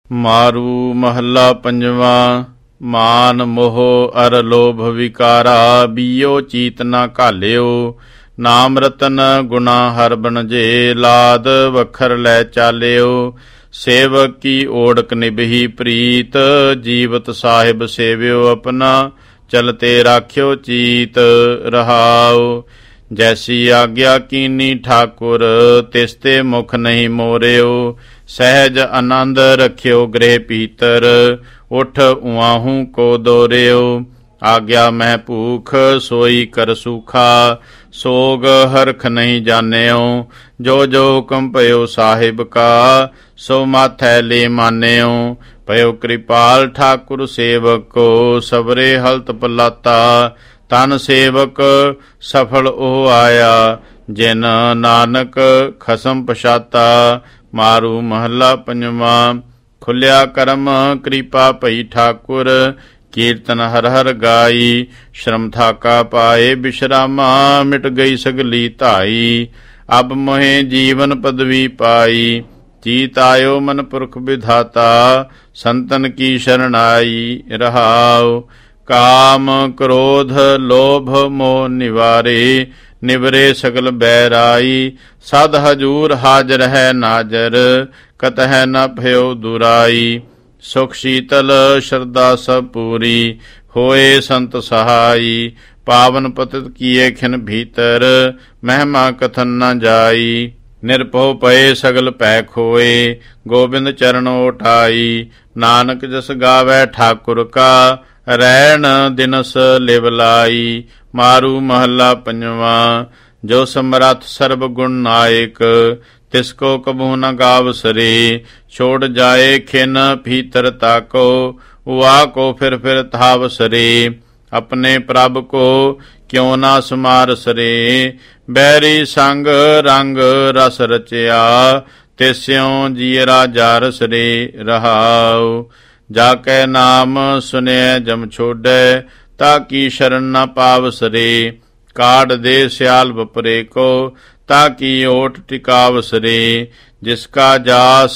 ਮਾਰੂ ਮਹੱਲਾ ਪੰਜਵਾਂ। ਮਾਨ ਮੋਹ ਅਰ ਲੋਭ ਵਿਕਾਰਾ, ਬੀਓ ਚੀਤ ਨਾ ਘਾਲਿਓ। ਨਾਮ ਰਤਨ ਗੁਣਾ ਹਰ ਬਣਜੇ, ਲਾਦ ਵਖਰ ਲੈ ਚਾਲਿਓ। ਸੇਵਕ ਕੀ ਓੜਕ ਨਿਭੀ ਪ੍ਰੀਤ, ਜੀਵਤ ਸਾਹਿਬ ਸੇਵਿਓ ਆਪਣਾ। ਚਲਤੇ ਰਾਖਿਓ ਚੀਤ ਰਹਾਉ। ਜੈਸੀ ਆਗਿਆ ਕੀਨੀ ਠਾਕੁਰ, ਤਿਸਤੇ ਮੁਖ ਨਹੀਂ ਮੋਰਿਓ। ਸਹਿਜ ਆਨੰਦ ਰਖਿਓ ਗ੍ਰਹਿ ਭੀਤਰ, ਉਠ ਉਆਹੂ ਕੋ ਦੋਰਿਓ। ਆਗਿਆ ਮੈਂ ਭੂਖ, ਸੋਈ ਕਰ ਸੂਖਾ। ਸੋਗ ਹਰਖ ਨਹੀਂ ਜਾਣਿਓ। ਜੋ ਜੋ ਹੁਕਮ ਭਇਓ ਸਾਹਿਬ ਕਾ, ਸੋ ਮਾਥੈ ਲੈ ਮਾਨਿਓ। ਭਇਓ ਕਿਰਪਾਲ ਠਾਕੁਰ ਸੇਵਕ ਕੋ, ਸਬਰੇ ਹਲਤ ਪਲਾਤਾ। ਤਨ ਸੇਵਕ ਸਫਲ ਉਹ ਆਇਆ, ਜਿਨ ਨਾਨਕ ਖਸਮ ਪਛਾਤਾ। ਮਾਰੂ ਮਹੱਲਾ ਪੰਜਵਾਂ। ਖੁੱਲਿਆ ਕਰਮ ਕਿਰਪਾ ਭਈ ਠਾਕੁਰ, ਕੀਰਤਨ ਹਰ ਹਰ ਗਾਈ। ਸ਼ਰਮ ਥਾਕਾ ਪਾਏ ਬਿਸ਼ਰਾਮਾ, ਮਿਟ ਗਈ ਸਗਲੀ ਧਾਈ। ਅਬ ਮੋਹਿ ਜੀਵਨ ਪਦਵੀ ਪਾਈ, ਚੀਤ ਆਇਓ ਮਨ ਪੁਰਖ ਵਿਧਾਤਾ। ਸੰਤਨ ਕੀ ਸ਼ਰਨ ਆਈ ਰਹਾਉ। ਕਾਮ ਕ੍ਰੋਧ ਲੋਭ ਮੋਹ ਨਿਵਾਰੇ, ਨਿਵਰੇ ਸਗਲ ਬੈਰਾਈ। ਸਦ ਹਜੂਰ ਹਾਜ਼ਰ ਹੈ ਨਾਜ਼ਰ, ਕਤਹਿ ਨ ਭਇਓ ਦੁਰਾਈ। ਸੁਖ ਸ਼ੀਤਲ ਸ਼ਰਧਾ ਸਭ ਪੂਰੀ, ਹੋਏ ਸੰਤ ਸਹਾਈ। ਪਾਵਨ ਪਤਿਤ ਕੀਏ ਖਿਨ ਭੀਤਰ, ਮਹਿਮਾ ਕਥਨ ਨ ਜਾਈ। ਨਿਰਭਉ ਪਏ ਸਗਲ ਭੈ ਖੋਏ, ਗੋਬਿੰਦ ਚਰਨ ਉਠਾਈ। ਨਾਨਕ ਜਸ ਗਾਵੈ ਠਾਕੁਰ ਕਾ, ਰੈਣ ਦਿਨਸ ਲਿਵ ਲਾਈ। ਮਾਰੂ ਮਹੱਲਾ ਪੰਜਵਾਂ। ਜੋ ਸਮਰੱਥ ਸਰਬ ਗੁਣ ਨਾਇਕ, ਤਿਸ ਕੋ ਕਬੂ ਨ ਗਾਵਸਰੇ। ਛੋੜ ਜਾਏ ਖਿਨ ਭੀਤਰ ਤਾਕੋ, ਉਆ ਕੋ ਫਿਰ ਧਾਵਸਰੇ। ਆਪਣੇ ਪ੍ਰਭ ਕੋ ਕਿਉ ਨਾ ਸਮਾਰ ਸਰੇ, ਬੈਰੀ ਸੰਗ ਰੰਗ ਰਸ ਰਚਿਆ। ਤਿਸਿਉ ਜੀਅਰਾ ਜਾਰਸ ਰੇ ਰਹਾਉ। ਜਾ ਕੈ ਨਾਮ ਸੁਨਿਐ ਜਮ ਛੋੜੈ, ਤਾ ਕੀ ਸ਼ਰਨ ਨ ਪਾਵਸਰੇ। ਕਾਢ ਦੇ ਸਿਆਲ ਬਪਰੇ ਕੋ, ਤਾ ਕੀ ਓਟ ਟਿਕਾਵਸਰੇ। ਜਿਸ ਕਾ ਜਾਸ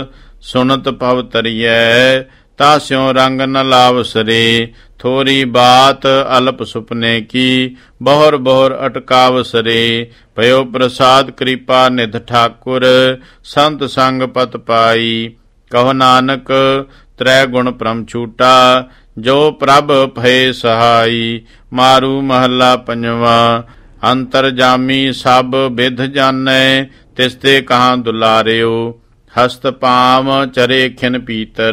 ਸੁਨਤ ਭਵ ਤਰੀਐ, ਤਾ ਸਿਉ ਰੰਗ ਨ ਲਾਵਸਰੇ। ਥੋਰੀ ਬਾਤ ਅਲਪ ਸੁਪਨੇ ਕੀ, ਬਹੁਰ ਬਹੁਰ ਅਟਕਾਵਸਰੇ। ਭਇਓ ਪ੍ਰਸਾਦ ਕਿਰਪਾ ਨਿਧ ਠਾਕੁਰ, ਸੰਤ ਸੰਗ ਪਤ ਪਾਈ। ਕਹੋ ਨਾਨਕ ਤ੍ਰੈ ਗੁਣ ਪਰਮ ਛੂਟਾ, ਜੋ ਪ੍ਰਭ ਭਏ ਸਹਾਈ। ਮਾਰੂ ਮਹੱਲਾ ਪੰਜਵਾਂ। ਅੰਤਰਜਾਮੀ ਸਭ ਬਿਧ ਜਾਣੈ, ਤਿਸਤੇ ਕਹਾਂ ਦੁਲਾਰਿਓ। ਹਸਤ ਪਾਮ ਚਰੇ ਖਿਨ ਭੀਤਰ,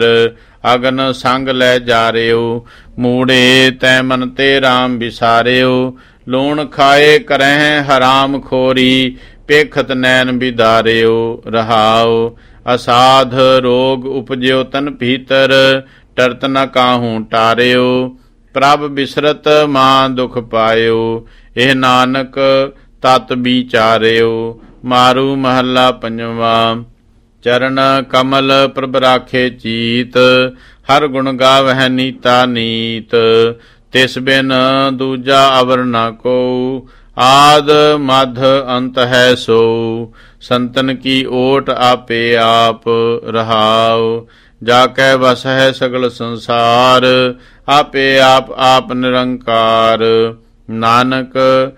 ਅਗਨ ਸੰਗ ਲੈ ਜਾਰਿਓ। ਮੂੜੇ ਤੈ ਮਨ ਤੇ ਰਾਮ ਵਿਸਾਰਿਓ, ਲੂਣ ਖਾਏ ਕਰਹਿ ਹਰਾਮ ਖੋਰੀ। ਪੇਖਤ ਨੈਣ ਬਿਦਾਰਿਓ ਰਹਾਉ। ਅਸਾਧ ਰੋਗ ਉਪਜਿਓ ਤਨ ਭੀਤਰ, ਟਰਤ ਨ ਕਾਹੂ ਟਾਰਿਓ। ਪ੍ਰਭ ਬਿਸਰਤ ਮਾਂ ਦੁਖ ਪਾਇਓ, ਇਹ ਨਾਨਕ ਤਤ ਵਿਚਾਰਿਓ। ਮਾਰੂ ਮਹੱਲਾ ਪੰਜਵਾਂ। ਚਰਨ ਕਮਲ ਪ੍ਰਭ ਰਾਖੇ ਚੀਤ, ਹਰ ਗੁਣ ਗਾਵਹਿ ਨੀਤਾ ਨੀਤ। ਤਿਸ ਬਿਨ ਦੂਜਾ ਅਵਰ ਨ ਕੋ, ਆਦ ਮਧ ਅੰਤ ਹੈ ਸੋ। ਸੰਤਨ ਕੀ ਓਟ ਆਪੇ ਆਪ ਰਹਾਉ। ਜਾ ਕੈ ਵਸ ਹੈ ਸਗਲ ਸੰਸਾਰ, ਆਪੇ ਆਪ ਨਿਰੰਕਾਰ। ਨਾਨਕ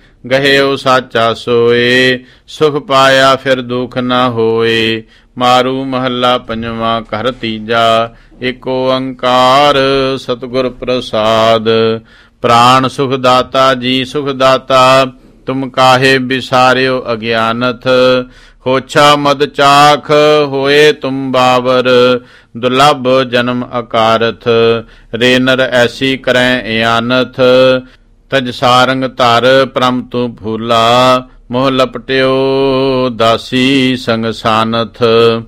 ਗਹਿਓ ਸਾਚਾ ਸੋਏ, ਸੁਖ ਪਾਇਆ ਫਿਰ ਦੁਖ ਨ ਹੋਏ। ਮਾਰੂ ਮਹੱਲਾ ਪੰਜਵਾਂ। ਘਰ ਤੀਜਾ। ਏਕ ਓੰਕਾਰ ਸਤਿਗੁਰ ਪ੍ਰਸਾਦ, ਪ੍ਰਾਣ ਸੁਖ ਦਾਤਾ ਜੀ ਸੁਖ ਦਾਤਾ। ਤੁਮ ਕਾਹੇ ਵਿਸਾਰਿਓ ਅਗਿਆਨਥ, ਹੋਛਾ ਮਦ ਚਾਖ ਹੋਏ ਤੁਮ ਬਾਵਰ। ਦੁਰਲਭ ਜਨਮ ਅਕਾਰਥ, ਰੇ ਨਰ ਐਸੀ ਕਰੈ ਇਆਨਥ। ਤਜ ਸਾਰੰਗ ਧਰ ਪ੍ਰਮ ਤੂੰ ਭੂਲਾ, ਮੋਹ ਲਪਟਿਓ ਦਾਸੀ ਸੰਗ ਸਾਨਥ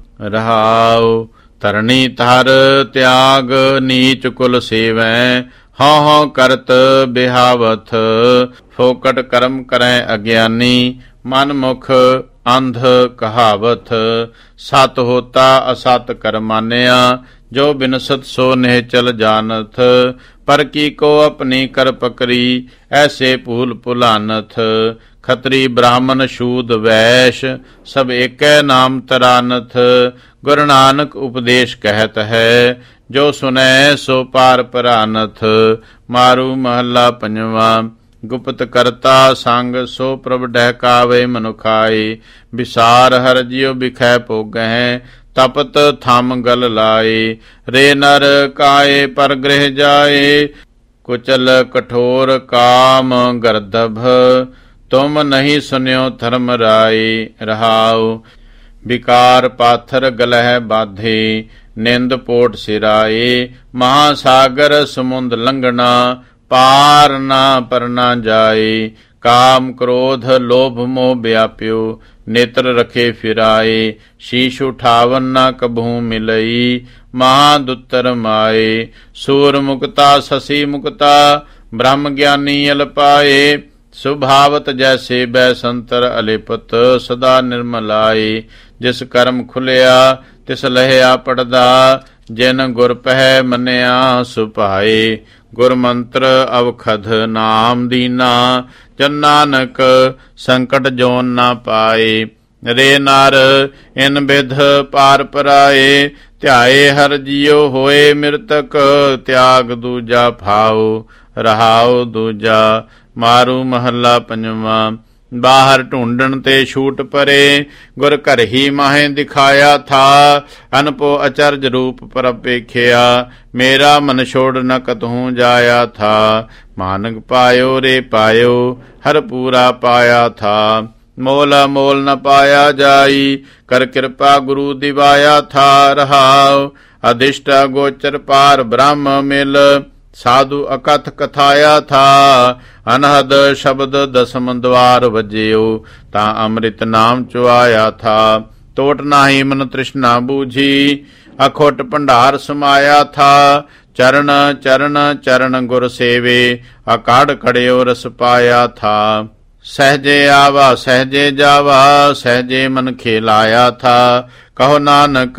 ਰਹਾਉ। ਧਰਣੀ ਧਰ ਤਿਆਗ ਨੀਚ ਕੁਲ ਸੇਵੈ, ਹਉ ਹਉ ਕਰਤ ਬਿਹਾਵਥ। ਫੋਕਟ ਕਰਮ ਕਰੈ ਅਗਿਆਨੀ, ਮਨ ਮੁਖ ਅੰਧ ਕਹਾਵਤ। ਸਤ ਹੋਤਾ ਅਸਤ ਕਰ ਮਾਨਿਆ, ਜੋ ਬਿਨਸਤ ਸੋ ਨਿਹਚਲ ਜਾਨਥ। ਪਰ ਕੀ ਕੋ ਆਪਣੀ ਕਰ ਪਕਰੀ, ਐਸੇ ਭੂਲ ਭੁਲਾਨਥ। ਖਤਰੀ ਬ੍ਰਾਹਮਣ ਸ਼ੂਦ ਵੈਸ਼ ਸਭ ਏਕੈ ਨਾਮ ਤਰਾਨਥ। ਗੁਰੂ ਨਾਨਕ ਉਪਦੇਸ਼ ਕਹਿਤ ਹੈ ਜੋ ਸੁਨੈ ਸੋ ਪਾਰ ਪਰਾਨਥ। ਮਾਰੂ ਮਹੱਲਾ ਪੰਜਵਾ। ਗੁਪਤ ਕਰਤਾ ਸੰਗ ਸੋ ਪ੍ਰਭ ਡਹਿਕਾਵੇ ਮਨੁਖਾਏ। ਵਿਸਾਰ ਹਰ ਜਿਉ ਬਿਖੈ ਭੋਗਹਿ ਤਪਤ ਥਮ ਗਲ ਲਾਏ। ਰੇ ਨਰ ਕਾਏ ਪਰ ਗ੍ਰਹਿ ਜਾਏ ਕੁਚਲ ਕਠੋਰ ਕਾਮ ਗਰਦਭ। ਤੁਮ ਨਹੀਂ ਸੁਨਿਓ ਧਰਮ ਰਾਏ। ਰਹਾਉ ਵਿਕਾਰ ਪਾਥਰ ਗਲਹਿ ਬਾਧੇ ਨਿੰਦ ਪੋਟ ਸਿਰਾਏ। ਮਹਾਸਾਗਰ ਸਮੁੰਦ ਲੰਘਣਾ ਪਾਰ ਨਾ ਪਰ ਨਾ ਜਾਏ। ਕਾਮ ਕ੍ਰੋਧ ਲੋਭ ਮੋਹ ਵਿਆਪਿਓ ਨੇਤਰ ਰਖੇ ਫਿਰਾਏ। ਸ਼ੀਸ਼ ਉਠਾਵਨ ਨਾ ਕਬਹੂ ਮਿਲਈ ਮਹਾਦੁੱਤਰ ਮਾਏ। ਸੂਰ ਮੁਕਤਾ ਸਸੀ ਮੁਕਤਾ ਬ੍ਰਹਮ ਗਿਆਨੀ ਅਲਪਾਏ। ਸੁਭਾਵਤ ਜੈਸੇ ਬੈ ਸੰਤਰ ਅਲਿਪਤ ਸਦਾ ਨਿਰਮਲਾਏ। ਜਿਸ ਕਰਮ ਖੁੱਲਿਆ ਤਿਸ ਲਹਿਆ ਪੜਦਾ ਜਿਨ ਗੁਰ ਪਹਿ ਮੰਨਿਆ ਸੁਭਾਏ। ਗੁਰ ਮੰਤਰ ਅਵਖਦ ਨਾਮ ਦੀਨਾ ਜਨ ਨਾਨਕ ਸੰਕਟ ਜੋਨ ਨਾ ਪਾਏ। ਰੇ ਨਰ ਇਨ ਬਿਧ ਪਾਰ ਪਰਾਏ ਧਿਆਏ ਹਰ ਜੀਉ ਹੋਏ ਮਿਰਤਕ। ਤਿਆਗ ਦੂਜਾ ਭਾਉ ਰਹਾਉ ਦੂਜਾ। ਮਾਰੂ ਮਹੱਲਾ ਪੰਜਵਾ। ਬਾਹਰ ਢੂੰਡਣ ਤੇ ਛੂਟ ਪਰੇ ਗੁਰ ਘਰ ਹੀ ਮਾਹੇ ਦਿਖਾਇਆ ਥਾ। ਅਨਪੋ ਅਚਰਜ ਰੂਪ ਪ੍ਰਭ ਵੇਖਿਆ ਮੇਰਾ ਮਨ ਛੋੜ ਨ ਕਤਹੂੰ ਜਾਇਆ ਥਾ। ਮਾਨਕ ਪਾਇਓ ਰੇ ਪਾਇਓ ਹਰ ਪੂਰਾ ਪਾਇਆ ਥਾ। ਮੋਲ ਮੋਲ ਨ ਪਾਇਆ ਜਾਈ ਕਰ ਕਿਰਪਾ ਗੁਰੂ ਦਿਵਾਇਆ ਥਾ। ਰਹਾਉ ਅਧਿਸ਼ਟਾ ਗੋਚਰ ਪਾਰ ਬ੍ਰਹਮ ਮਿਲ ਸਾਧੂ ਅਕਥ ਕਥਾਇਆ ਥਾ। ਅਨਹਦ ਸ਼ਬਦ ਦਸਮ ਦਵਾਰ ਵਜਿਓ ਤਾਂ ਅੰਮ੍ਰਿਤ ਨਾਮ ਚੁਆਇਆ ਥਾ। ਟੋਟ ਨਾਹੀ ਮਨ ਤ੍ਰਿਸ਼ਨਾ ਬੂਝੀ ਅਖੁੱਟ ਭੰਡਾਰ ਸਮਾਇਆ ਥਾ। ਚਰਨ ਚਰਨ ਚਰਨ ਗੁਰ ਸੇਵੇ ਅਕਾੜ ਖੜਿਓ ਰਸ ਪਾਇਆ ਥਾ। ਸਹਜੇ ਆਵਾ ਸਹਜੇ ਜਾਵਾ ਸਹਜੇ ਮਨ ਖੇਲਾਇਆ ਥਾ। ਕਹੋ ਨਾਨਕ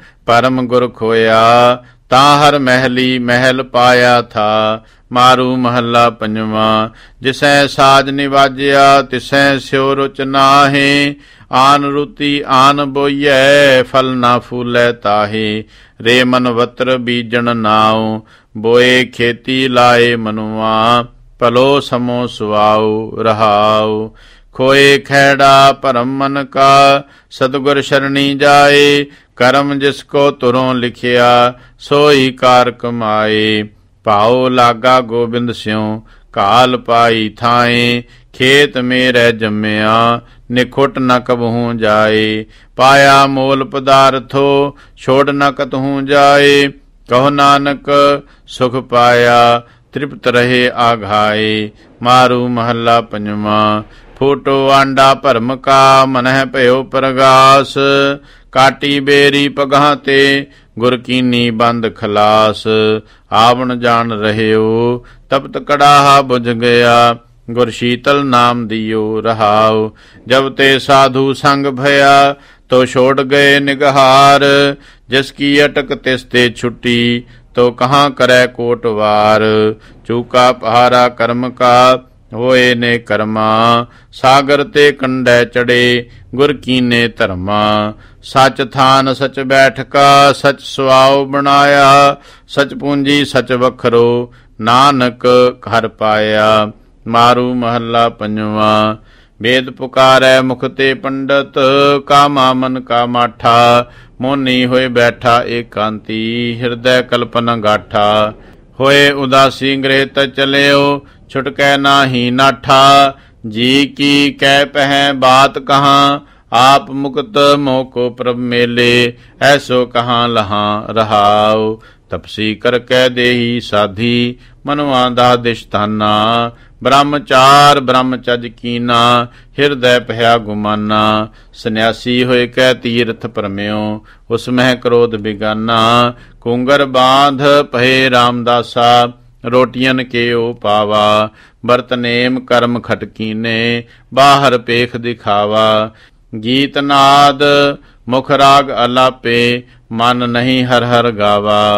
ਪਰਮ ਗੁਰ ਖੋਇਆ ਤਾਂ ਹਰ ਮਹਿਲੀ ਮਹਿਲ ਪਾਇਆ ਥਾ। ਮਾਰੂ ਮਹੱਲਾ ਪੰਜਵਾ। ਜਿਸੈ ਸਾਜ ਨਿਵਾਜਿਆ ਤਿਸੈ ਸਿਉ ਰੁਚ ਨਾਹੇ। ਆਨ ਰੁਤੀ ਆਨ ਬੋਈਐ ਫਲ ਨਾ ਫੂਲੈ ਤਾਹੇ। ਰੇ ਮਨਵਤਰ ਬੀਜਣ ਨਾਉ ਬੋਏ ਖੇਤੀ ਲਾਏ ਮਨੁਆ। ਭਲੋ ਸਮੋ ਸੁਆਉ ਰਹਾਉ ਖੋਏ ਖੈੜਾ ਭਰਮ ਮਨ ਕਾ ਸਤਿਗੁਰ ਸ਼ਰਣੀ ਜਾਏ। ਕਰਮ ਜਿਸ ਕੋ ਤੁਰੋਂ ਲਿਖਿਆ ਸੋਈ ਕਾਰ ਕਮਾਏ। ਭਾਉ ਲਾਗਾ ਗੋਬਿੰਦ ਸਿਉ ਕਾਲ ਪਾਈ ਥਾਏ। ਖੇਤ ਮੇਰੇ ਜੰਮਿਆ ਨਿਖੁੱਟ ਨ ਕਬਹੂ ਜਾਏ। ਪਾਇਆ ਮੋਲ ਪਦਾਰਥੋ ਛੋੜ ਨ ਕਤਹੂ ਜਾਏ। ਕਹੋ ਨਾਨਕ ਸੁਖ ਪਾਇਆ ਤ੍ਰਿਪਤ ਰਹੇ ਆਘਾਏ। ਮਾਰੂ ਮਹੱਲਾ ਪੰਜਵਾ। ਫੂਟੋ ਆਂਡਾ ਭਰਮ ਕਾ ਮਨਹਿ ਭਇਓ ਪ੍ਰਗਾਸ। ਕਾਟੀ ਬੇਰੀ ਪਗਾਂ ਤੇ ਗੁਰ ਕੀਨੀ ਬੰਦ ਖਲਾਸ। ਆਵਣ ਜਾਣ ਰਹਿਓ ਤਪਤ ਕੜਾਹਾ ਬੁਝ ਗਿਆ। ਗੁਰ ਸ਼ੀਤਲ ਨਾਮ ਦਿਓ ਰਹਾਉ ਜਬ ਤੇ ਸਾਧੂ ਸੰਗ ਭਇਆ ਤੋ ਛੋੜ ਗਏ ਨਿਗਹਾਰ। ਜਿਸ ਕੀ ਅਟਕ ਤਿਸ ਤੇ ਛੁੱਟੀ ਤੋ ਕਹਾਂ ਕਰੈ ਕੋਟਵਾਰ। ਚੂਕਾ ਪਹਾਰਾ ਕਰਮ ਕਾ ਹੋਏ ਨੇ ਕਰਮਾ। ਸਾਗਰ ਤੇ ਕੰਡੈ ਚੜੇ ਗੁਰ ਕੀਨੇ ਧਰਮਾ। ਸਚ ਥਾਨ ਸਚ ਬੈਠਕਾ ਸਚ ਸੁਆਉ ਬਣਾਇਆ। ਸਚ ਪੂੰਜੀ ਸਚ ਵਖਰੋ ਨਾਨਕ ਘਰ ਪਾਇਆ। ਮਾਰੂ ਮਹੱਲਾ ਪੰਜਵਾ। ਵੇਦ ਪੁਕਾਰੈ ਮੁਖ ਤੇ ਪੰਡਤ ਕਾਮਾ ਮਨ ਕਾ ਮਾਠਾ। ਮੋਨੀ ਹੋਏ ਬੈਠਾ ਏਕਾਂਤੀ ਹਿਰਦੈ ਕਲਪਨਾ ਗਾਠਾ। ਹੋਏ ਉਦਾਸੀ ਗ੍ਰਹਿ ਤ ਚਲਿਓ ਛੁਟਕੈ ਨਾਹੀ ਨਾਠਾ। ਜੀ ਕੀ ਕਹਿ ਪਹਿ ਬਾਤ ਕਹਾਂ ਆਪ ਮੁਕਤ ਮੋਕੋ ਪ੍ਰਭ ਮੇਲੇ। ਐਸੋ ਕਹਾਂ ਲਹਾਂ ਰਹਾਉ ਤਪਸੀ ਕਰ ਕੈ ਦੇਹੀ ਸਾਧੀ ਮਨਵਾ ਦਾ ਦਿਸ਼ਤਾਨਾ। ਬ੍ਰਹਮਚਾਰ ਬ੍ਰਹਮਚਜ ਕੀਨਾ ਹਿਰਦੈ ਭਇਆ ਗੁਮਾਨਾ। ਸੰਨਿਆਸੀ ਹੋਏ ਕੈ ਤੀਰਥ ਭਰਮਿਓ ਉਸ ਮਹਿ ਕ੍ਰੋਧ ਬਿਗਾਨਾ। ਕੁੰਗਰ ਬਾਂਧ ਭਏ ਰਾਮਦਾਸਾ ਰੋਟੀਆਂ ਕੇਓ ਪਾਵਾ। ਬਰਤ ਨੇਮ ਕਰਮ ਖਟਕੀਨੇ ਬਾਹਰ ਪੇਖ ਦਿਖਾਵਾ। ਗੀਤ ਨਾਦ ਮੁਖ ਰਾਗ ਅਲਾਪੇ ਮਨ ਨਹੀਂ ਹਰ ਹਰ ਗਾਵਾ।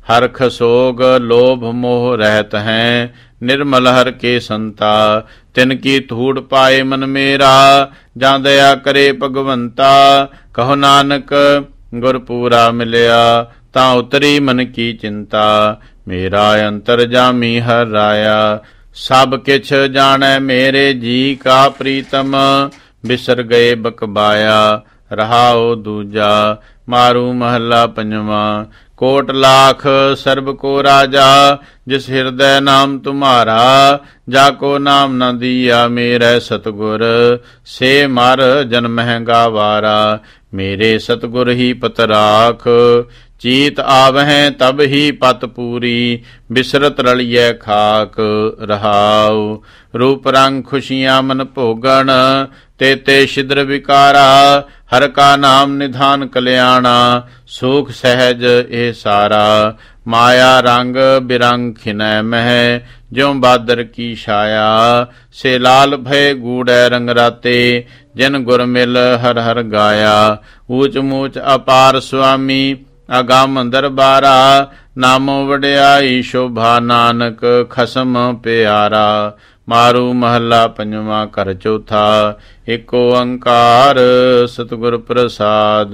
हरख सोग लोभ मोह रहत हैं, निर्मल हर के संता। तिनकी धूड़ पाए मन मेरा, जां दया करे भगवंता। कहो नानक गुरपूरा मिलया, तां उतरी मन की चिंता। मेरा अंतर जामी हर राया, सब किछ जानै मेरे जी का प्रीतम। बिसर गए बकबाया, रहाओ दूजा। मारू महला पंजवा। कोट लाख सर्ब को राजा, जिस हृदय नाम तुम्हारा। जाको नाम न दिया मेरे सतगुर, से मर जन्म है गावारा। मेरे सतगुर ही पत राख, चीत आवहें तब ही पत पूरी। बिसरत रलिए खाक, रहाओ। रूप रंग खुशियां मन भोगन, तेते छिद्र विकारा। हर का नाम निधान कल्याणा, सुख सहज ए सारा। माया रंग बिरंग खिनै मह, ज्यों बादर की छाया। से लाल भय गूढ़ रंग राते, जिन गुर मिल हर हर गाया। ऊच मूच अपार स्वामी, अगम दरबारा। नामो वड्याई शोभा, नानक खसम प्यारा। मारू महला पंजवा कर चौथा। एक ओंकार सतगुर प्रसाद।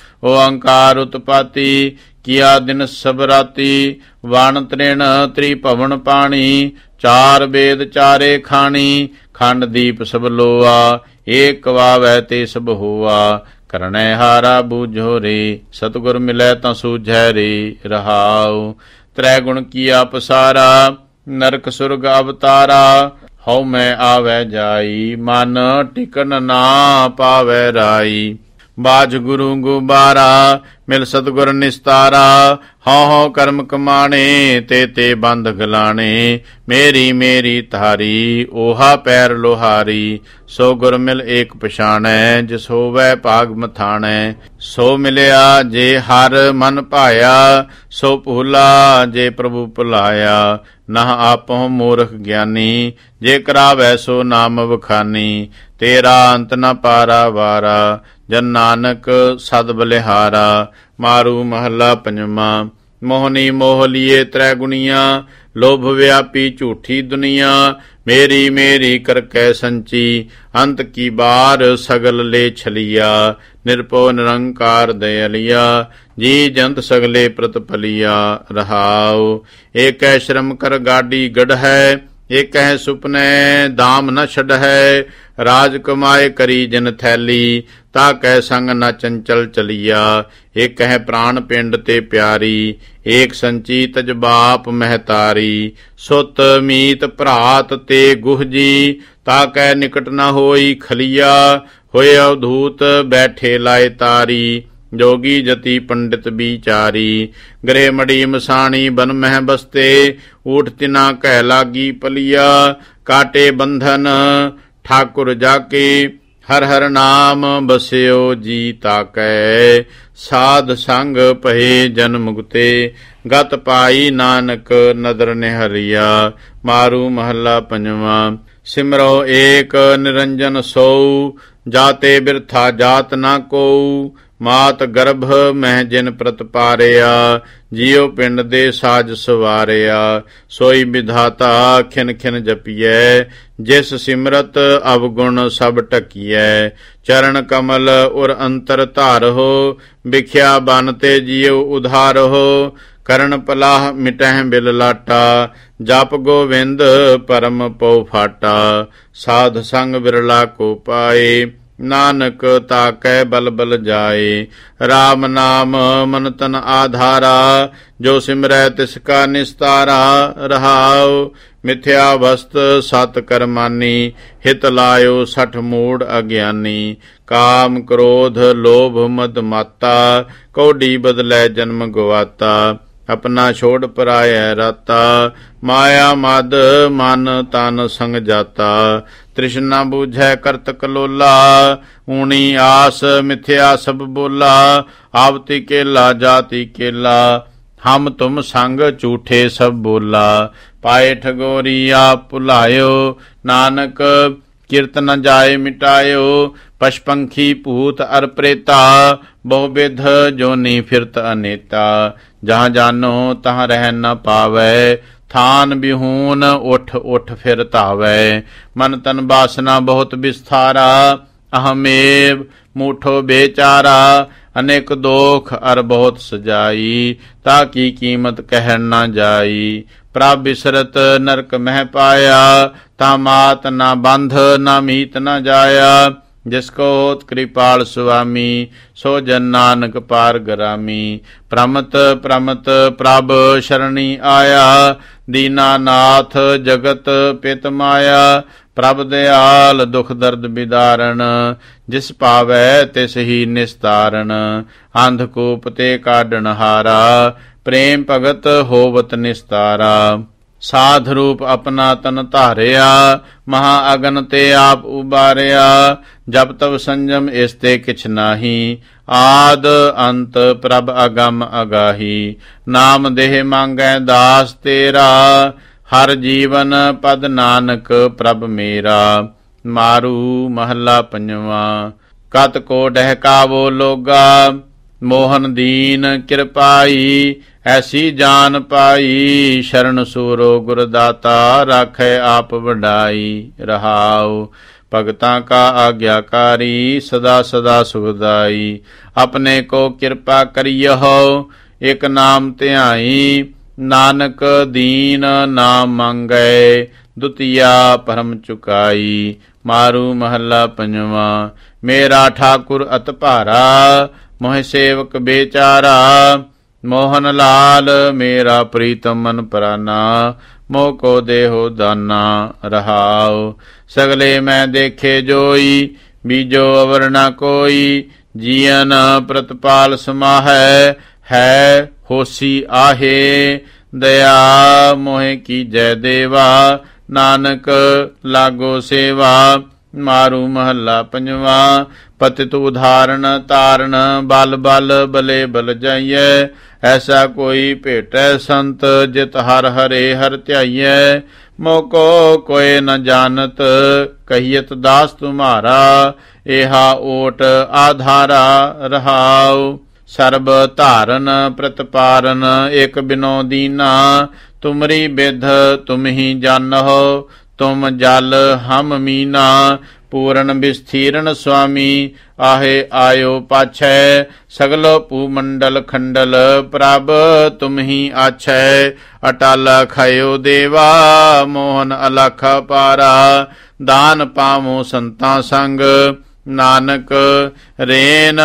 ओंकार उत्पाती, किया दिन सब राती। वाण तृण त्रिभवन पाणी, चार वेद चारे खाणी। खंड दीप सब लोआ, एक वावै ते सब होआ। करनै हारा बूझो रे, सतगुर मिलै तां सूझै रे। रहाओ। त्रै गुण किया पसारा, नरक सुरग अवतारा। हौ मैं आवै जाई, मन टिकन ना पावै राई। बाज गुरु गुबारा, मिल सतगुर निस्तारा। हौ हौ कर्म कमाणे, ते ते बंध गलाणे। मेरी मेरी तारी, ओहा पैर लोहारी। सो गुर मिल एक पछाणै, जिस होवै भाग मथाणै। सो मिलिया जे हर मन भाया, सो भूला जे प्रभु भुलाया। नह आपो मूर्ख ज्ञानी, जे करावै सो नाम वखानी। तेरा अंत न पारा वारा, जन नानक सद बलिहारा। मारू महला पंजवा। मोहनी मोह लिये त्रै गुनिया, लोभ व्यापी झूठी दुनिया। मेरी मेरी करकै संची, अंत की बार सगल ले छलिया। निरपो निरंकार दयलिया, जी जंत सगले प्रतिपलिया। रहाओ। एक श्रम कर गाडी गढ़ है, एक है सुपने दाम न छड़ है। राज कमाए करी जिन थैली, ताकै संग न चंचल चलिया। एक है प्राण पिंड ते प्यारी, एक संची तज बाप महतारी। सुत मीत भ्रात ते गुहजी, ताकै निकट न होई खलिया। होए अवधूत बैठे लाए तारी, जोगी जति पंडित बिचारी। गृह मड़ी मसाणी बन मह बसते, ऊठ तिना कह लागी पलिया। काटे बंधन ठाकुर जाके, हर हर नाम बस्यो जी ताकै। साध संग पहे जन मुक्ते, गत पाई नानक नदर निहरिया। मारू महला पंजवा। सिमरो एक निरंजन सोऊ, जाते बिरथा जात ना कोऊ। मात गर्भ मह जिन प्रत पारिया, जियो पिंड दे साज सवारिया। सोई विधाता खिन खिन जपियै, जिस सिमरत अवगुण सब टकियै। चरण कमल उर अंतर धारहो, बिख्या बन ते जियो उधारहो। करण पलाह मिटह बिल लाटा, जप गोविंद परम पौ फाटा। साध संग बिरला को पाए, नानक ताकै बल बल जाए। राम नाम मन तन आधारा, जो सिमरै तिसका निस्तारा। रहाओ। मिथ्या वस्त सत करमानी, हित लायो सठ मूढ़ अज्ञानी। काम क्रोध लोभ मद माता, कौडी बदलै जन्म गवाता। अपना छोड़ पराया राता, माया मद मन तन संग जाता। तृष्णा बूझै करत कलोला, ऊणी आस मिथ्या सब बोला। आवती केला जाति केला, हम तुम संग झूठे सब बोला। पाए ठगोरी आप भुलायो, नानक कीर्त न जाए मिटायो। पशपंखी भूत अर प्रेता, ਬਹੁ ਬਿਧ ਜੋਨੀ ਫਿਰਤ ਅਨੇਤਾ। ਜਹਾਂ ਜਾਨੋ ਤਹਾਂ ਰਹਿ ਨ ਪਾਵੈ, ਥਾਨ ਬਿਹੂਨ ਉਠ ਉਠ ਫਿਰ ਧਾਵੈ। ਮਨ ਤਨ ਬਾਸਨਾ ਬਹੁਤ ਵਿਸਥਾਰਾ, ਅਹਮੇਵ ਮੂਠੋ ਬੇਚਾਰਾ। ਅਨੇਕ ਦੋਖ ਅਰ ਬਹੁਤ ਸਜਾਈ, ਤਾ ਕੀ ਕੀਮਤ ਕਹਿਣ ਨਾ ਜਾਈ। ਪ੍ਰਭ ਬਿਸਰਤ ਨਰਕ ਮਹਿ ਪਾਇਆ, ਤਾ ਮਾਤ ਨਾ ਬੰਧ ਨਾ ਮੀਤ ਨਾ ਜਾਇਆ। ਜਿਸ ਕੋ ਹੋਤ ਕਿਰਪਾਲ ਸੁਆਮੀ, ਸੋ ਜਨ ਨਾਨਕ ਪਾਰ ਗਰਾਮੀ। ਪ੍ਰਮਤ ਪ੍ਰਮਤ ਪ੍ਰਭ ਸ਼ਰਣੀ ਆਇਆ, ਦੀਨਾਨਾਥ ਜਗਤ ਪਿਤ ਮਾਇਆ। ਪ੍ਰਭ ਦਿਆਲ ਦੁਖ ਦਰਦ ਬਿਦਾਰਨ, ਜਿਸ ਭਾਵੈ ਤਿਸ ਹੀ ਨਿਸਤਾਰਨ। ਅੰਧਕੂਪ ਤੇ ਕਾਢਣ ਹਾਰਾ, ਪ੍ਰੇਮ ਭਗਤ ਹੋਵਤ ਨਿਸਤਾਰਾ। ਸਾਧ ਰੂਪ ਆਪਣਾ ਤਨ ਧਾਰਿਆ, ਮਹਾ ਅਗਨ ਤੇ ਆਪ ਉਬਾਰਿਆ। ਜਬ ਤਬ ਸੰਜਮ ਇਸ ਤੇ ਕਿਛ ਨਾਹੀ, ਆਦ ਅੰਤ ਪ੍ਰਭ ਅਗਮ ਅਗਾਹੀ। ਨਾਮ ਦੇਹ ਮੰਗੈ ਦਾਸ ਤੇਰਾ, ਹਰ ਜੀਵਨ ਪਦ ਨਾਨਕ ਪ੍ਰਭ ਮੇਰਾ। ਮਾਰੂ ਮਹੱਲਾ ਪੰਜਵਾਂ। ਕਤ ਕੋ ਡਹਿਕਾਵੋ ਲੋਗਾ, ਮੋਹਨ ਦੀਨ ਕਿਰਪਾਈ। ਐਸੀ ਜਾਨ ਪਾਈ, ਸ਼ਰਨ ਸੂਰੋ ਗੁਰਦਾਤਾ। ਰਾਖੈ ਆਪ ਵਡਾਈ, ਰਹਾਉ ਭਗਤਾਂ ਕਾ ਆਗਿਆਕਾਰੀ। ਸਦਾ ਸਦਾ ਸੁਖਦਾਈ, ਆਪਣੇ ਕੋ ਕਿਰਪਾ ਕਰਿਯੋ। ਇਕ ਨਾਮ ਧਿਆਈ, ਨਾਨਕ ਦੀਨ ਨਾਮ ਮੰਗੈ। ਦੁਤੀਆ ਪਰਮ ਚੁਕਾਈ। ਮਾਰੂ ਮਹੱਲਾ ਪੰਜਵਾਂ। ਮੇਰਾ ਠਾਕੁਰ ਅਤ ਭਾਰਾ, ਮੋਹਿ ਸੇਵਕ ਬੇਚਾਰਾ। ਮੋਹਨ ਲਾਲ ਮੇਰਾ ਪ੍ਰੀਤਮ ਮਨ ਪ੍ਰਾਨਾ, ਮੋਹ ਕੋ ਦੇਹੋ ਦਾਨਾ। ਰਹਾਉ ਸਗਲੇ ਮੈਂ ਦੇਖੇ ਜੋਈ, ਬੀਜੋ ਅਵਰ ਨ ਕੋਈ। ਜੀਅਨ ਪ੍ਰਤਪਾਲ ਸਮਾਹੈ, ਹੈ ਹੋਸੀ ਆਹੇ। ਦਇਆ ਮੋਹਿ ਕੀਜੈ ਦੇਵਾ, ਨਾਨਕ ਲਾਗੋ ਸੇਵਾ। ਮਾਰੂ ਮਹੱਲਾ ਪੰਜਵਾਂ। ਪਤਿਤ ਉਦਾਹਰਨ ਤਾਰਨ, ਬਲ ਬਲ ਬਲੇ ਬਲ ਜਾਈਐ। ਐਸਾ ਕੋਈ ਭੇਟੈ ਸੰਤ, ਜਿਤ ਹਰ ਹਰੇ ਹਰ ਧਿਆਈਐ। ਮੋਕੋ ਕੋਇ ਨ ਜਾਣਤ, ਕਹੀਅਤ ਦਾਸ ਤੁਮਾਰਾ। ਏਹਾ ਓਟ ਆਧਾਰਾ, ਰਹਾਉ ਸਰਬ ਧਾਰਨ ਪ੍ਰਤਪਾਰਨ। ਇਕ ਬਿਨੋ ਦੀਨਾ, ਤੁਮਰੀ ਬਿਧ ਤੁਮ ਹੀ ਜਾਨਹੁ। ਤੁਮ ਜਲ ਹਮ ਮੀਨਾ, ਪੂਰਨ ਵਿਸਥੀਰਨ ਸੁਆਮੀ। ਆਹੇ ਆਇਓ ਪਾਛੈ, ਸਗਲੋ ਭੂਮੰਡਲ ਖੰਡਲ। ਪ੍ਰਭ ਤੁਮ ਹੀ ਆਛੈ, ਅਟਲ ਖਯੋ ਦੇਵਾ। ਮੋਹਨ ਅਲਖ ਪਾਰਾ, ਦਾਨ ਪਾਵੋ ਸੰਤਾਂ ਸੰਗ। ਨਾਨਕ ਰੇਨ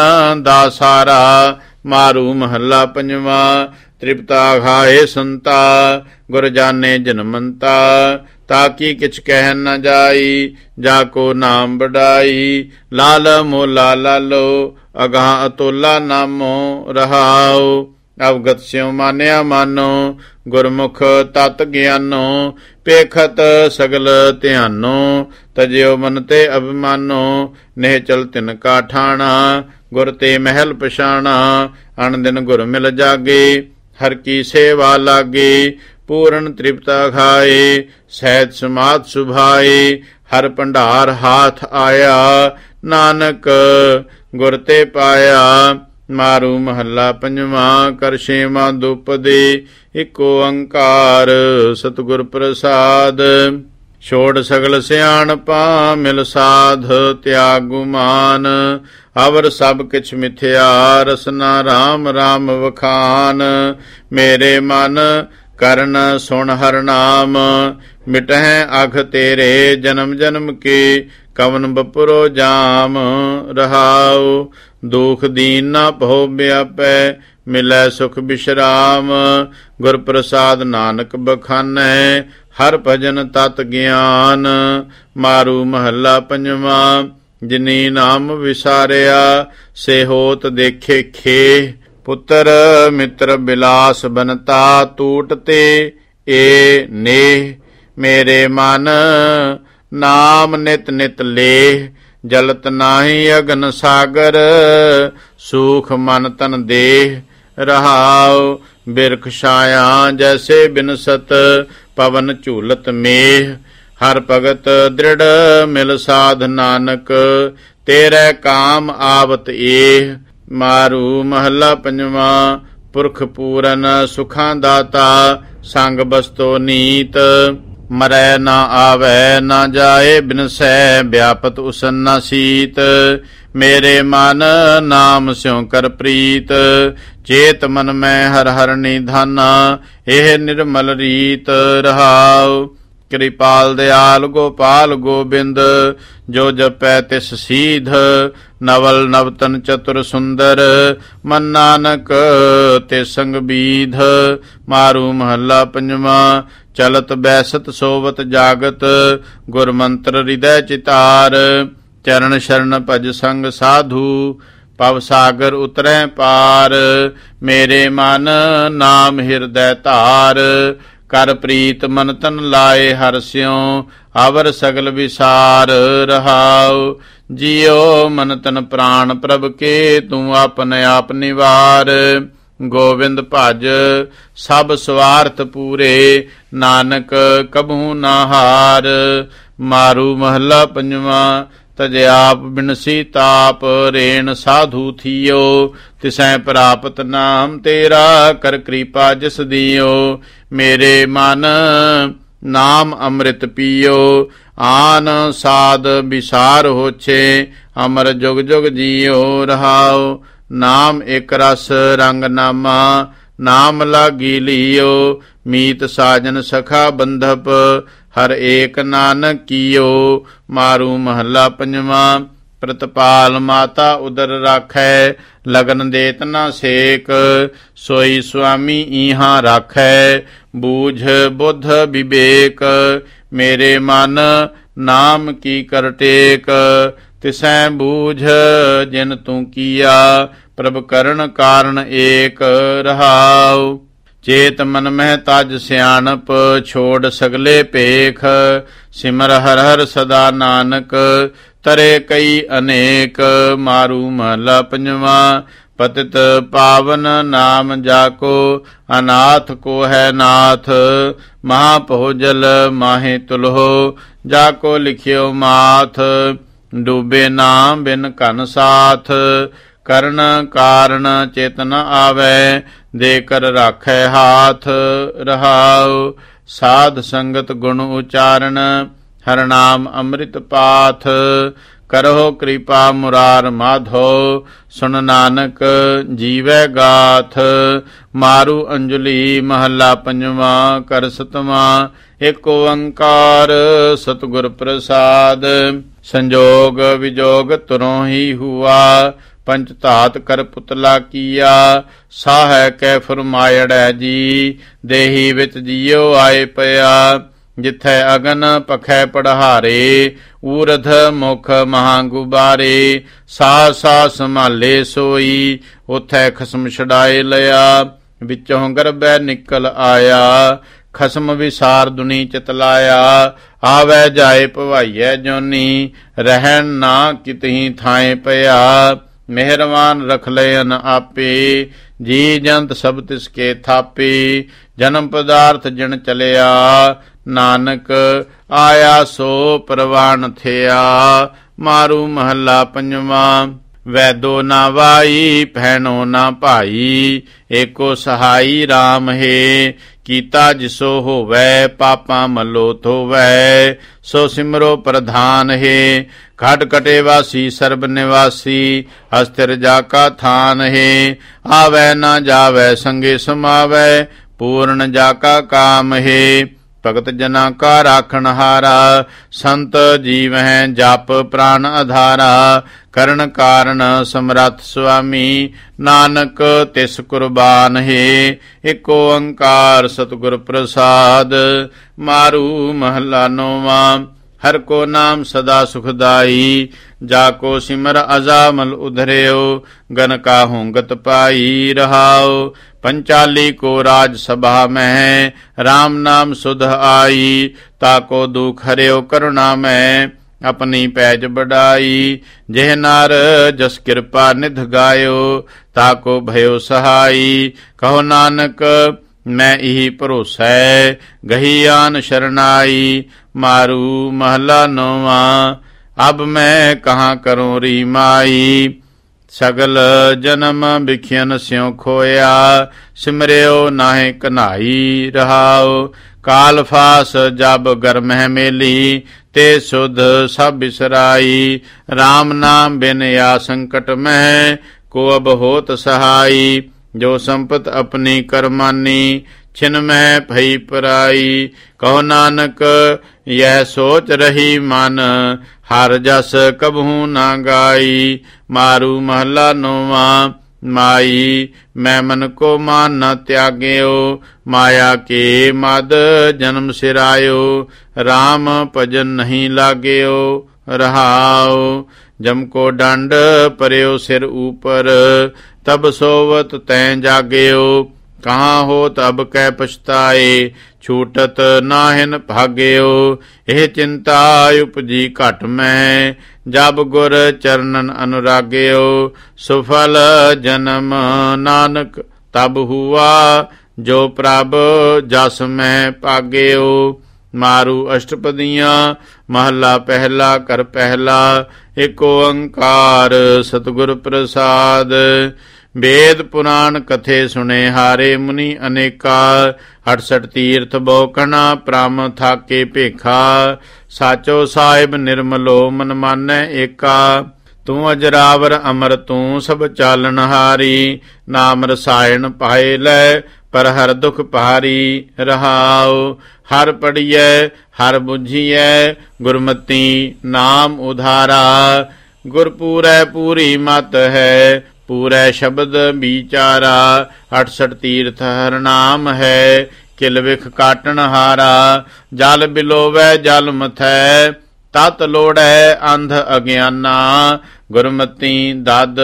ਦਾਸਾਰਾ। ਮਾਰੂ ਮਹੱਲਾ ਪੰਜਵਾਂ। ਤ੍ਰਿਪਤਾ ਖਾਏ ਸੰਤਾ, ਗੁਰ ਜਾਣੇ ਜਨਮੰਤਾ। ਤਾਕੀ ਕਿਛ ਕਹਿ ਨ ਜਾਈ, ਜਾ ਕੋ ਨਾਮ ਵਡਾਈ। ਲਾਲ ਮੋਲਾ ਲਾਲੋ, ਅਗਾਹ ਅਤੋਲਾ ਨਾਮੋ। ਰਹਾਉ ਅਵਗਤ ਸਿਉ ਮਾਨਿਆ ਮਾਨੋ, ਗੁਰਮੁਖ ਤਤ ਗਿਆਨੋ। ਪੇਖਤ ਸਗਲ ਧਿਆਨੋ, ਤਜਿਓ ਮਨ ਤੇ ਅਭਿਮਾਨੋ। ਨਿਹਚਲ ਤਿਨ ਕਾ ਠਾਣਾ, ਗੁਰ ਤੇ ਮਹਿਲ ਪਛਾਣਾ। ਅਣ ਦਿਨ ਗੁਰ ਮਿਲ ਜਾਗੇ, ਹਰ ਕੀ ਸੇਵਾ ਲਾਗੇ। ਪੂਰਨ ਤ੍ਰਿਪਤਾ ਖਾਏ, ਸਹਿਜ ਸਮਾਧ ਸੁਭਾਏ। ਹਰ ਭੰਡਾਰ ਹਾਥ ਆਇਆ, ਨਾਨਕ ਗੁਰ ਤੇ ਪਾਇਆ। ਮਾਰੂ ਮਹੱਲਾ ਪੰਜਵਾਂ। ਕਰ ਛੇਵਾਂ ਦੁਪਦੇ, ਇਕ ਓੰਕਾਰ ਸਤਿਗੁਰ ਪ੍ਰਸਾਦ। ਛੋੜ ਸਗਲ ਸਿਆਣਪਾਂ, ਮਿਲ ਸਾਧ ਤਿਆਗ ਗੁਮਾਨ। ਅਵਰ ਸਭ ਕਿਛ ਮਿਥਿਆ, ਰਸਨਾ ਰਾਮ ਰਾਮ ਵਖਾਨ। ਮੇਰੇ ਮਨ ਕਰਨ ਸੁਣ ਹਰ ਨਾਮ, ਮਿਟਹਿ ਅਘ ਤੇਰੇ ਜਨਮ ਜਨਮ ਕੇ। ਕਵਨ ਬਪੁਰੋ ਜਾਮ, ਰਹਾਉ ਦੁਖ ਦੀਨ ਨਾ ਭਉ ਵਿਆਪੈ। ਮਿਲੈ ਸੁਖ ਬਿਸ਼ਰਾਮ, ਗੁਰ ਪ੍ਰਸਾਦ ਨਾਨਕ ਬਖਾਨੈ। ਹਰ ਭਜਨ ਤਤ ਗਿਆਨ। ਮਾਰੂ ਮਹੱਲਾ ਪੰਜਵਾਂ। ਜਿਨੀ ਨਾਮ ਵਿਸਾਰਿਆ, ਸੇ ਹੋਤ ਦੇਖੇ ਖੇ। ਪੁੱਤਰ ਮਿੱਤਰ ਬਿਲਾਸ ਬਨਤਾ, ਟੂਟ ਤੇ ਏ ਨੇਹ। ਮੇਰੇ ਮਨ ਨਾਮ ਨਿਤ ਨਿਤ ਲੇਹ। ਜਲਤ ਨਾਹੀ ਅਗਨ ਸਾਗਰ, ਸੂਖ ਮਨ ਤਨ ਦੇਹ। ਰਹਾਉ ਬਿਰਖ ਛਾਇਆ, ਜੈਸੇ ਬਿਨਸਤ ਪਵਨ ਝੂਲਤ ਮੇਹ। ਹਰ ਭਗਤ ਦ੍ਰਿੜ ਮਿਲ ਸਾਧ ਨਾਨਕ, ਤੇਰੇ ਕਾਮ ਆਵਤ ਏਹ। ਮਾਰੂ ਮਹੱਲਾ ਪੰਜਵਾਂ। ਪੁਰਖ ਪੂਰਨ ਸੁਖਾਂ ਦਾਤਾ ਸੰਗ ਬਸਤੋ ਨੀਤ। ਮਰੈ ਨਾ ਆਵੈ ਨਾ ਜਾਏ ਬਿਨਸੈ ਵਿਆਪਤ ਉਸਨ ਨਾ ਸੀਤ। ਮੇਰੇ ਮਨ ਨਾਮ ਸਿਉ ਕਰ ਪ੍ਰੀਤ ਚੇਤ ਮਨ ਮੈਂ ਹਰ ਹਰ ਨਿਧਾਨਾ। ਇਹ ਨਿਰਮਲ ਰੀਤ ਰਹਾਉ। ਕਿਰਪਾਲ ਦਿਆਲ ਗੋਪਾਲ ਗੋਬਿੰਦ ਜੋ ਜਪੈ ਤਿਸ ਸੀਧ। ਨਵਲ ਨਵਤਨ ਚਤੁਰ ਸੁੰਦਰ ਮਨ ਨਾਨਕ ਤੇ ਸੰਗ ਬੀਧ। ਮਾਰੂ ਮਹੱਲਾ ਪੰਜਵਾਂ। ਚਲਤ ਬੈਸਤ ਸੋਵਤ ਜਾਗਤ ਗੁਰ ਮੰਤਰ ਹਿਰਦੈ ਚਿਤਾਰ। ਚਰਨ ਸ਼ਰਨ ਭਜ ਸੰਗ ਸਾਧੂ ਪਵ ਸਾਗਰ ਉਤਰੈ ਪਾਰ। ਮੇਰੇ ਮਨ ਨਾਮ ਹਿਰਦੈ ਧਾਰ ਕਰ ਪ੍ਰੀਤ ਮਨ ਤਨ ਲਾਏ ਹਰਿ ਸਿਉ। ਅਵਰ ਸਗਲ ਵਿਸਾਰ ਰਹਾਉ। ਜਿਉ ਮਨ ਤਨ ਪ੍ਰਾਣ ਪ੍ਰਭ ਕੇ ਤੂੰ ਆਪਨ ਆਪ ਨਿਵਾਰ। ਗੋਵਿੰਦ ਭਜ ਸਭ ਸਵਾਰਥ ਪੂਰੇ ਨਾਨਕ ਕਬਹੂ ਨਾ ਹਾਰ। ਮਾਰੂ ਮਹੱਲਾ ਪੰਜਵਾਂ। ਤਜਿ ਆਪ ਬਿਨਸੀ ਤਾਪ ਰੇਣ ਸਾਧੂ ਥੀਓ। ਤਿਸੈ ਪ੍ਰਾਪਤ ਨਾਮ ਤੇਰਾ ਕਰ ਕਿਰਪਾ ਜਿਸ ਦਿਓ। ਮੇਰੇ ਮਨ ਨਾਮ ਅੰਮ੍ਰਿਤ ਪੀਓ ਆਨ ਸਾਧ ਵਿਸਾਰ ਹੋਛੇ। ਅਮਰ ਜੁਗ ਜੁਗ ਜੀਓ ਰਹਾਉ। ਨਾਮ ਇਕ ਰਸ ਰੰਗ ਨਾਮਾ ਨਾਮ ਲਾਗੀ ਲੀਓ। ਮੀਤ ਸਾਜਨ ਸਖਾ ਬੰਧਪ ਹਰ ਏਕ ਨਾਨਕ ਕੀਓ। ਮਾਰੂ ਮਹੱਲਾ ਪੰਜਵਾਂ। ਪ੍ਰਤਪਾਲ ਮਾਤਾ ਉਦਰ ਰਾਖੈ ਲਗਨ ਦੇਤ ਨਾ ਸੇਕ। ਸੋਈ ਸੁਆਮੀ ਈਹਾਂ ਰਾਖੈ ਬੂਝ ਬੁੱਧ ਵਿਵੇਕ। ਮੇਰੇ ਮਨ ਨਾਮ ਕੀ ਕਰ ਟੇਕ ਤਿਸੈ ਬੂਝ ਜਿਨ ਤੂੰ ਕੀਆ। ਪ੍ਰਭ ਕਰਨ ਕਾਰਨ ਏਕ ਰਹਾਉ। ਚੇਤ ਮਨ ਮਹਿ ਤਜ ਸਿਆਣਪ ਛੋੜ ਸਗਲੇ ਭੇਖ। ਸਿਮਰ ਹਰ ਹਰ ਸਦਾ ਨਾਨਕ ਤਰੇ ਕਈ ਅਨੇਕ। ਮਾਰੂ ਮਹੱਲਾ ਪੰਜਵਾਂ। ਪਤਿਤ ਪਾਵਨ ਨਾਮ ਜਾਕੋ ਅਨਾਥ ਕੋ ਹੈ ਨਾਥ। ਮਹਾ ਭੋਜਲ ਮਾਹੇ ਤੁਲਹੋ ਜਾਕੋ ਲਿਖਿਓ ਮਾਥ। ਡੂਬੇ ਨਾਮ ਬਿਨ ਘਨ ਸਾਥ ਕਰਨ ਕਾਰਨ ਚੇਤਨ ਆਵੈ। ਦੇ ਕਰ ਰਾਖੈ ਹਾਥ ਰਹਾਉ। ਸਾਧ ਸੰਗਤ ਗੁਣ ਉਚਾਰਨ ਹਰ ਨਾਮ ਅੰਮ੍ਰਿਤ ਪਾਥ। ਕਰਹੁ ਕਿਰਪਾ ਮੁਰਾਰ ਮਾਧੋ ਸੁਣ ਨਾਨਕ ਜੀਵੈ ਗਾਥ। ਮਾਰੂ ਅੰਜਲੀ ਮਹੱਲਾ ਪੰਜਵਾਂ। ਕਰ ਸਤਵਾਂ। ਏਕ ਓੰਕਾਰ ਸਤਿਗੁਰ ਪ੍ਰਸਾਦ। ਸੰਜੋਗ ਵਿਜੋਗ ਤੁਰੋਂ ਹੀ ਹੁਆ। ਪੰਚ ਧਾਤ ਕਰ ਪੁਤਲਾ ਕੀਆ। ਸਾਹੈ ਕੈ ਫਰਮਾਇੜੈ ਜੀ ਦੇਹੀ ਵਿੱਚ ਜੀਉ ਆਏ ਪਿਆ। ਜਿਥੈ ਅਗਨ ਪਖੈ ਪੜਹਾਰੇ ਊਰਧ ਮੁਖ ਮਹਾ ਗੁਬਾਰੇ। ਸਾ ਸਾ ਸੰਭਾਲੇ ਸੋਈ ਉਥੈ ਖਸਮ ਛਡਾਏ ਲਿਆ। ਵਿੱਚੋਂ ਗਰਭੈ ਨਿਕਲ ਆਇਆ ਖਸਮ ਵਿਸਾਰ ਦੁਨੀ ਚਿਤਲਾਇਆ। ਆਵੈ ਜਾਏ ਭਵਾਈਐ ਜੋਨੀ ਰਹਿਣ ਨਾ ਕਿਤਹੀ ਥਾਏ ਪਿਆ। ਮਿਹਰਵਾਨ ਰਖ ਲਇਨ ਆਪੇ ਜੀ ਜੰਤ ਸਭ ਤਿਸ ਕੇ ਥਾਪੇ। ਜਨਮ ਪਦਾਰਥ ਜਿਣ ਚਲਿਆ ਨਾਨਕ ਆਇਆ ਸੋ ਪ੍ਰਵਾਨ ਥਿਆ। ਮਾਰੂ ਮਹੱਲਾ ਪੰਜਵਾਂ। ਵੈਦੋ ਨਾ ਵਾਈ ਭੈਣੋ ਨਾ ਭਾਈ ਏਕੋ ਸਹਾਈ RAM ਹੈ। ਕੀਤਾ ਜਿਸੋ ਹੋਵੈ ਪਾਪਾਂ ਮੱਲੋ ਧੋਵੈ ਸੋ ਸਿਮਰੋ ਪ੍ਰਧਾਨ ਹੈ। ਖਟ ਕਟੇ ਵਾਸੀ ਸਰਬ ਨਿਵਾਸੀ ਅਸਥਿਰ ਜਾ ਕਾ ਥਾਨ ਹੈ। ਆਵੈ ਨਾ ਜਾਵੈ ਸੰਗੇ ਸਮਾਵੈ ਪੂਰਨ ਜਾ ਕਾ ਕਾਮ ਹੈ। ਭਗਤ ਜਨਾ ਕਾ ਰਾਖਣ ਹਾਰਾ ਸੰਤ ਜੀਵਹਿ ਜਪ ਪ੍ਰਾਨ ਆਧਾਰਾ। ਕਰਨ ਕਾਰਨ ਸਮਰੱਥ ਸੁਆਮੀ ਨਾਨਕ ਤਿਸ ਕੁਰਬਾਨ ਹੈ। ਏਕ ਓੰਕਾਰ ਸਤਿਗੁਰ ਪ੍ਰਸਾਦ। ਮਾਰੂ ਮਹੱਲਾ ਨੌਵਾਂ। ਹਰ ਕੋ ਨਾਮ ਸਦਾ ਸੁਖਦਾਈ ਜਾ ਕੋ ਸਿਮਰ ਅਜ਼ਾਮਲ ਉਧਰਿਓ। ਗਨ ਕਾ ਹੋਂਗਤ ਪਾਈ ਰਹਾਉ। पंचाली को राज सभा में राम नाम सुध आई। ताको दुख हरियो करुणा में अपनी पैज बढ़ाई। जेह नार जस कृपा निध गायो ताको भयो सहाई। कहो नानक मैं इही भरोसै गही आन शरणाई। मारू महला नौवां। अब मैं कहाँ करूं री माई ਸਗਲ ਜਨਮ ਬਿਖਿਆਨ ਸਿਉ ਖੋਇਆ, ਸਿਮਰਿਓ ਨਾਹਿ ਕਨਾਈ ਰਹਾਉ। ਕਾਲ ਫਾਸ ਜਬ ਗਰਮਹਿ ਮੇਲੀ, ਤੇ ਸੁਧ ਸਭ ਬਿਸਰਾਈ। ਰਾਮ ਨਾਮ ਬਿਨ ਆ ਸੰਕਟ ਮਹਿ, ਕੋ ਅਬ ਹੋਤ ਸਹਾਈ। ਜੋ ਸੰਪਤ ਆਪਣੀ ਕਰਮਾਨੀ, ਛਿਨ ਮਹਿ ਭਈ ਪਰਾਈ। ਕਹੋ ਨਾਨਕ ਯਹ ਸੋਚ ਰਹੀ ਮਨ, ਹਰ ਜਸ ਕਬਹੂ ਨਾ ਗਾਈ। ਮਾਰੂ ਮਹਲਾ ਨੋਵਾ ਮਾਈ, ਮੈਂ ਮਨ ਕੋ ਮਾਨ ਨ ਤਿਆਗਿਓ। ਮਾਇਆ ਕੇ ਮਦ ਜਨਮ ਸਿਰਾਇਓ, ਰਾਮ ਭਜਨ ਨਹੀਂ ਲਾਗਿਓ ਰਹਾਉ। ਜਮ ਕੋ ਡੰਡ ਪਰਿਓ ਸਿਰ ਊਪਰ, ਤਬ ਸੋਵਤ ਤੈਂ ਜਾਗਿਓ। ਕਹਾਂ ਹੋਤ ਅਬ ਕੈ ਪਛਤਾਏ, ਛੂਟਤ ਨਾਹਿਨ ਭਾਗਿਓ। ਇਹ ਚਿੰਤਾ ਉਪਜੀ ਘਟ ਮੈਂ, ਜਬ ਗੁਰ ਚਰਨਨ ਅਨੁਰਾਗਿਓ। ਸੁਫਲ ਜਨਮ ਨਾਨਕ ਤਬ ਹੁਆ, ਜੋ ਪ੍ਰਭ ਜਸ ਮੈਂ ਭਾਗਿਓ। ਮਾਰੂ ਅਸ਼ਟਪਦੀਆਂ ਮਹੱਲਾ ਪਹਿਲਾ। ਕਰ ਪਹਿਲਾ ਏਕ ਓੰਕਾਰ ਸਤਿਗੁਰ ਪ੍ਰਸਾਦ। ਵੇਦ ਪੁਰਾਣ ਕਥੇ ਸੁਣੇ ਹਾਰੇ, ਮੁਨੀ ਅਨੇਕਾ। 68 ਤੀਰਥ ਬੋਕਣਾ ਪ੍ਰਮ ਥਾਕੇ ਭੇਖਾ। ਸਾਚੋ ਸਾਹਿਬ ਨਿਰਮਲੋ ਮਨ ਮਾਨੈ ਏਕਾ। ਤੂੰ ਅਜਰਾਵਰ ਅਮਰ ਤੂੰ ਸਭ ਚਾਲਨ ਹਾਰੀ। ਨਾਮ ਰਸਾਇਣ ਪਾਏ ਲੈ, ਪਰ ਹਰ ਦੁਖ ਭਾਰੀ ਰਹਾਉ। ਹਰ ਪੜੀਐ ਹਰ ਬੁਝੀਐ, ਗੁਰਮਤੀ ਨਾਮ ਉਧਾਰਾ। ਗੁਰ ਪੂਰੈ ਪੂਰੀ ਮਤ ਹੈ, ਪੂਰੈ ਸ਼ਬਦ ਵਿਚਾਰਾ। 68 ਤੀਰਥ ਹਰ ਨਾਮ ਹੈ, ਕਿਲ ਵਿਖ ਕਾਟਣ ਹਾਰਾ। ਜਲ ਬਿਲੋਵੈ ਜਲ ਮਥੈ, ਤਤ ਲੋੜੈ ਅੰਧ ਅਗਿਆਨਾ। ਗੁਰਮਤੀ ਦਦ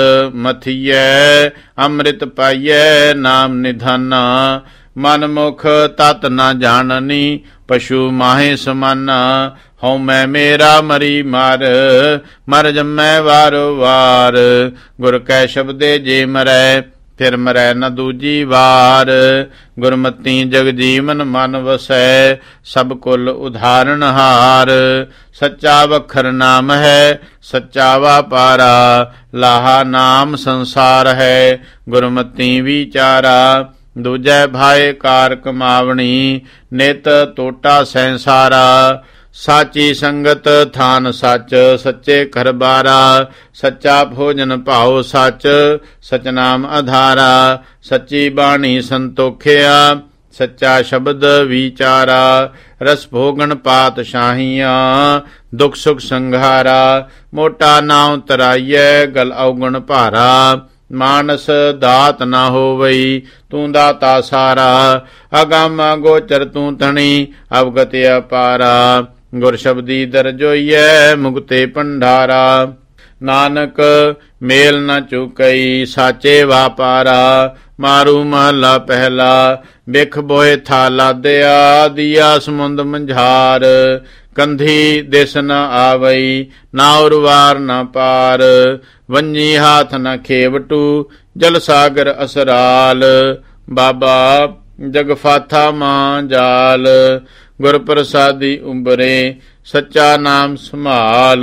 ਮਥੀਐ, ਅੰਮ੍ਰਿਤ ਪਾਈਐ ਨਾਮ ਨਿਧਾਨਾ। ਮਨ ਮੁਖ ਤਤ ਨਾ ਜਾਣਨੀ, ਪਸ਼ੂ ਮਾਹੇ ਸਮਾਨਾ। ਹਉ ਮੈਂ ਮੇਰਾ ਮਰੀ ਮਰ, ਮਰ ਜੰਮੈ ਵਾਰੋ ਵਾਰ। ਗੁਰ ਕੈ ਸ਼ਬਦੇ ਜੇ ਮਰੈ, ਫਿਰ ਮਰੈ ਨ ਦੂਜੀ ਵਾਰ। ਗੁਰਮਤੀ ਜਗ ਜੀਵਨ ਮਨ ਵਸੈ, ਸਭ ਕੁਲ ਉਧਾਰਨ ਹਾਰ। ਸੱਚਾ ਵਖਰ ਨਾਮ ਹੈ, ਸੱਚਾ ਵਾਪਾਰਾ। ਲਾਹਾ ਨਾਮ ਸੰਸਾਰ ਹੈ, ਗੁਰਮਤੀ ਵਿਚਾਰਾ। ਦੂਜੈ ਭਾਏ ਕਾਰ ਕਮਾਵਣੀ, ਨਿਤ ਟੋਟਾ ਸੰਸਾਰਾ। ਸਾਚੀ ਸੰਗਤ ਥਾਨ ਸੱਚ, ਸੱਚੇ ਘਰ ਬਾਰਾ। ਸੱਚਾ ਭੋਜਨ ਭਾਉ ਸੱਚ, ਸਚਨਾਮ ਆਧਾਰਾ। ਸੱਚੀ ਬਾਣੀ ਸੰਤੋਖਿਆ, ਸੱਚਾ ਸ਼ਬਦ ਵਿਚਾਰਾ। ਰਸ ਭੋਗਣ ਪਾਤਸ਼ਾਹੀਆਂ, ਦੁਖ ਸੁਖ ਸੰਘਾਰਾ। ਮੋਟਾ ਨਾਉ ਤਰਾਈਐ, ਗਲ ਔਗਣ ਭਾਰਾ। ਮਾਨਸ ਦਾਤ ਨਾ ਹੋਵਈ, ਤੂੰ ਦਾਤਾ ਸਾਰਾ। ਅਗੰਮ ਗੋਚਰ ਤੂੰ ਧਣੀ, ਅਵਗਤ ਅਪਾਰਾ। ਗੁਰ ਸ਼ਬਦੀ ਦਰਜੋਈਐ, ਮੁਕਤੇ ਭੰਡਾਰਾ। ਨਾਨਕ ਮੇਲ ਨ ਚੁਕਈ, ਸਾਚੇ ਵਾਪਾਰਾ। ਮਾਰੂ ਮਹਲਾ ਪਹਿਲਾ। ਬਿਖ ਬੋਏ ਥਾ ਲਾਦਿਆ, ਦੀਆ ਸਮੁੰਦ ਮੰਝਾਰ। ਕੰਧੀ ਦਿਸ ਨ ਆਵਈ, ਨਾ ਉਰਵਾਰ ਨ ਪਾਰ। ਵੰਜੀ ਹਾਥ ਨ ਖੇਵਟੂ, ਜਲ ਸਾਗਰ ਅਸਰਾਲ। ਬਾਬਾ ਜਗਫਾਥਾ ਮਾਂ ਜਾਲ। ਗੁਰ ਪ੍ਰਸਾਦੀ ਉਬਰੇ, ਸੱਚਾ ਨਾਮ ਸੰਭਾਲ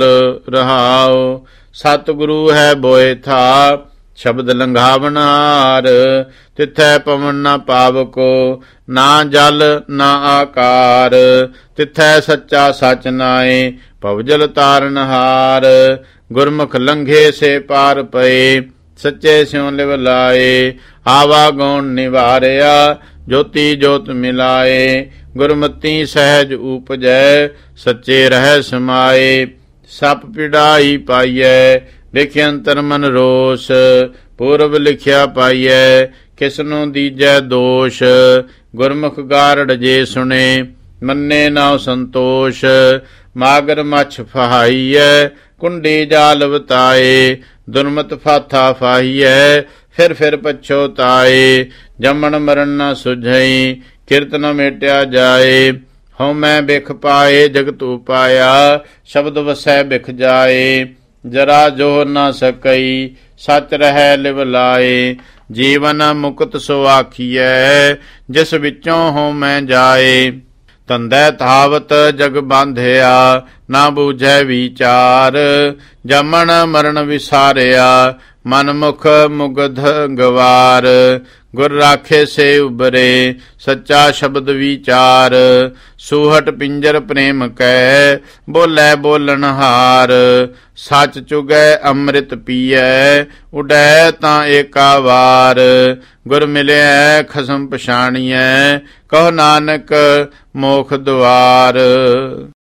ਰਹਾਉ। ਸਤਿਗੁਰੂ ਹੈ ਬੋਏ ਥਾ, ਸ਼ਬਦ ਲੰਘਾਵਣਹਾਰ। ਤਿਥੈ ਪਵਨ ਨਾ ਪਾਵਕੋ, ਨਾ ਜਲ ਨਾ ਆਕਾਰ। ਤਿਥੈ ਸੱਚਾ ਸਚ ਨਾਏ, ਭਵਜਲ ਤਾਰਨਹਾਰ। ਗੁਰਮੁਖ ਲੰਘੇ ਸੇ ਪਾਰ ਪਏ, ਸੱਚੇ ਸਿਉ ਲਿਵ ਲਾਏ। ਆਵਾ ਗੌਣ ਨਿਵਾਰਿਆ, ਜੋਤੀ ਜੋਤ ਮਿਲਾਏ। ਗੁਰਮਤੀ ਸਹਿਜ ਊਪਜੈ, ਸੱਚੇ ਰਹਿ ਸਮਾਏ। ਸਪ ਪਿੜਾਈ ਪਾਈਐ, ਲਿਖਿ ਅੰਤਰ ਮਨ ਰੋਸ। ਪੂਰਬ ਲਿਖਿਆ ਪਾਈਐ, ਕਿਸਨੂੰ ਦੀਜੈ ਦੋਸ਼। ਗੁਰਮੁਖ ਗਾਰੜ ਜੇ ਸੁਣੇ, ਮੰਨੇ ਨਾਉ ਸੰਤੋਸ਼। ਮਾਗਰ ਮੱਛ ਫਹਾਈਐ, ਕੁੰਡੀ ਜਾਲ ਵਤਾਏ। ਦੁਰਮਤ ਫਾਥਾ ਫਾਹੀਐ, ਫਿਰ ਪਛੋਤਾਏ। ਜੰਮਣ ਮਰਨ ਨ ਸੁਝਈ, ਕਿਰਤ ਨ ਮੇਟਿਆ ਜਾਏ। ਹਉ ਮੈਂ ਬਿਖ ਪਾਏ, ਜਗਤ ਉਪਾਇਆ। ਸ਼ਬਦ ਵਸੈ ਬਿਖ ਜਾਏ, ਜਰਾ ਜੋਹ ਨ ਸਕਈ। ਸਚ ਰਹਿ ਲਿਵ ਲਾਏ। ਜੀਵਨ ਮੁਕਤ ਸੋ ਆਖੀਐ, ਜਿਸ ਵਿੱਚੋਂ ਹਉ ਮੈਂ ਜਾਏ। ਤੰਦੈ ਥਾਵਤ ਜਗ ਬਾਂਧਿਆ, ਨਾ ਬੂਝੈ ਵਿਚਾਰ। ਜਮਨ ਮਰਨ ਵਿਸਾਰਿਆ, ਮਨਮੁਖ ਮੁਗਧ ਗਵਾਰ। ਗੁਰ ਰਾਖੇ ਸੇ ਉਬਰੇ ਸੱਚਾ ਸ਼ਬਦ ਵਿਚਾਰ। ਸੂਹਟ ਪਿੰਜਰ ਪ੍ਰੇਮ ਕੈ ਬੋਲੇ ਬੋਲਣਹਾਰ। ਸੱਚ ਚੁਗੈ ਅੰਮ੍ਰਿਤ ਪੀਐ ਉਡੈ ਤਾਂ ਏਕਾ ਵਾਰ। ਗੁਰ ਮਿਲਿਐ ਖਸਮ ਪਛਾਣੀਐ ਕਹੋ ਨਾਨਕ ਮੋਖ ਦੁਆਰ।